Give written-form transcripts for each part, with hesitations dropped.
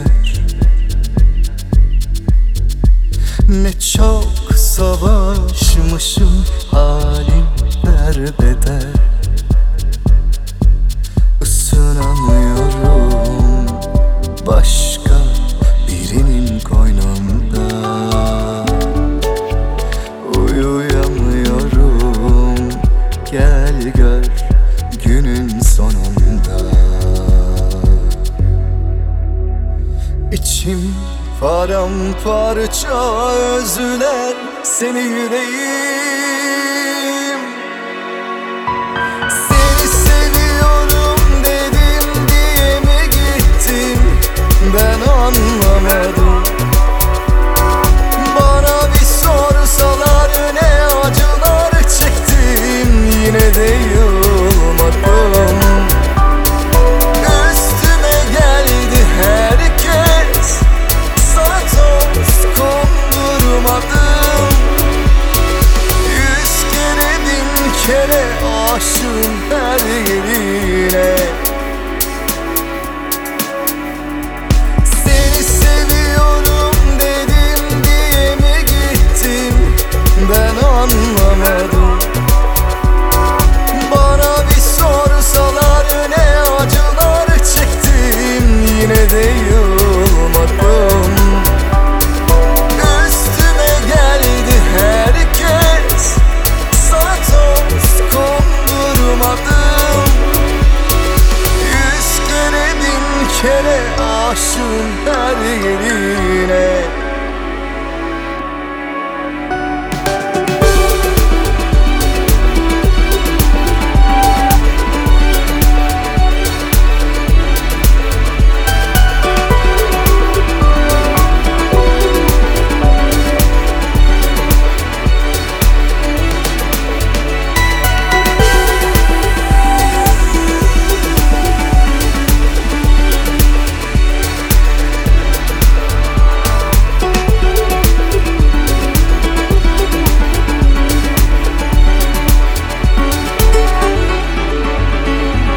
Ne çok savaşmışım, halim derbeder. Isınamıyorum başka birinin koynunda. Uyuyamıyorum, gel gör günün sonunda. İçim paramparça özler seni yüreğim. Seni seviyorum dedim diye mi gittin, ben anlamadım. Bana bir sorsalar ne acılar çektim, yine de yılmadım. Üstüme geldi herkes, sana toz kondurmadım. 100 kere 1000 kere aşığım her yerine. Seni seviyorum dedim diye mi gittin, ben anlamadım. Bana bir sorsalar ne acılar çektim, yine de yılmadım. Üstüme geldi herkes, sana toz kondurmadım. 100 kere 1000 kere aşığım her yerine.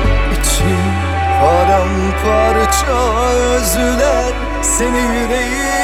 Paramparça özler seni yüreğim.